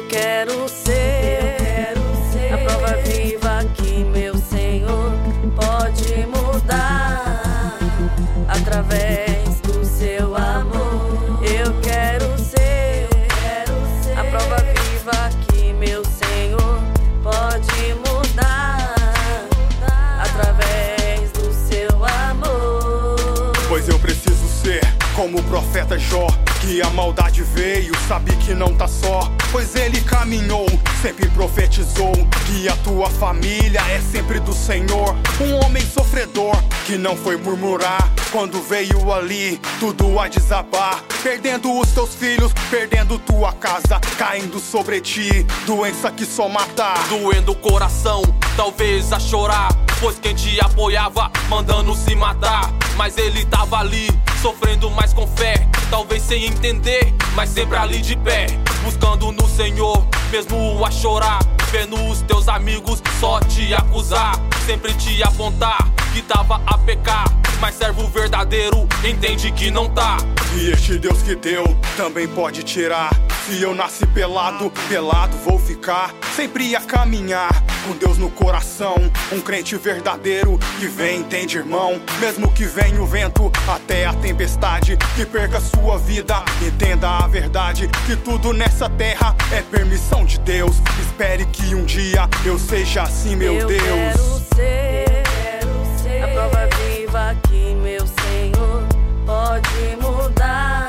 quero ser a prova viva que meu Senhor pode mudar através do seu amor. Eu quero ser a prova viva que meu Senhor pode mudar através do seu amor. Pois eu preciso ser como o profeta Jó, que a maldade veio, sabe que não tá só. Pois ele caminhou, sempre profetizou que a tua família é sempre do Senhor. Um homem sofredor que não foi murmurar quando veio ali tudo a desabar, perdendo os teus filhos, perdendo tua casa, caindo sobre ti, doença que só mata, doendo o coração, talvez a chorar, pois quem te apoiava mandando se matar. Mas ele tava ali, sofrendo mais com fé, talvez sem entender, mas sempre ali de pé, buscando no Senhor, mesmo a chorar, vendo os teus amigos só te acusar, sempre te apontar que tava a pecar, mas servo verdadeiro entende que não tá. E este Deus que deu também pode tirar. Se eu nasci pelado, pelado vou ficar, sempre a caminhar com Deus no coração. Um crente verdadeiro que vem, entende, irmão? Mesmo que venha o vento até a tempestade, que perca sua vida, entenda a verdade, que tudo nessa terra é permissão de Deus. Espere que um dia eu seja assim, meu Deus. Eu quero ser a prova viva que meu Senhor pode mudar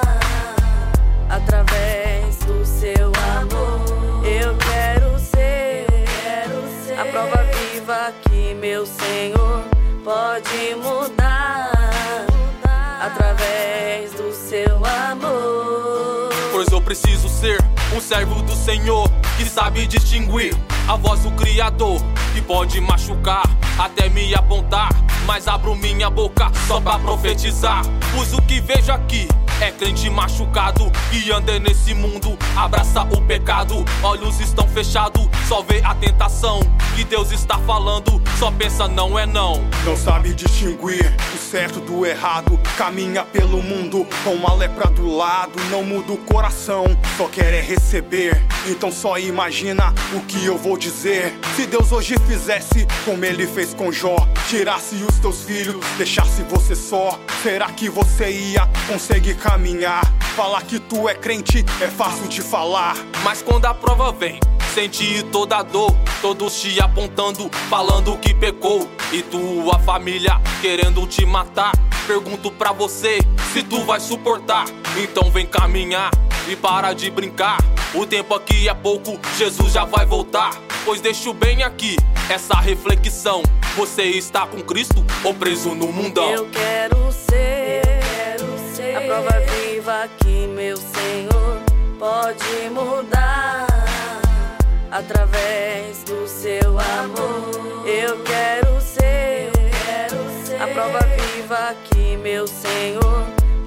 através do seu amor. Eu quero ser a prova viva que meu Senhor pode mudar através do seu amor. Pois eu preciso ser um servo do Senhor que sabe distinguir a voz do Criador, que pode machucar até me apontar, mas abro minha boca só pra profetizar. Pois o que vejo aqui é crente machucado que anda nesse mundo, abraça o pecado, olhos estão fechados, só vê a tentação que Deus está falando, só pensa não é não. Não sabe distinguir o certo do errado, caminha pelo mundo com a lepra do lado, não muda o coração, só quer é receber. Então só imagina o que eu vou dizer. Se Deus hoje fizesse como ele fez com Jó, tirasse os teus filhos, deixasse você só, será que você ia conseguir caminhar? Falar que tu é crente é fácil de falar, mas quando a prova vem, senti toda a dor, todos te apontando, falando que pecou, e tua família querendo te matar. Pergunto pra você se tu vai suportar, então vem caminhar e para de brincar. O tempo aqui é pouco, Jesus já vai voltar. Pois deixo bem aqui essa reflexão: você está com Cristo ou preso no mundão? Eu quero ser a prova viva que meu Senhor pode mudar através do seu amor. Eu quero ser a prova viva que meu Senhor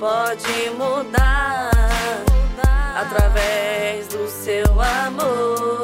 pode mudar através do seu amor.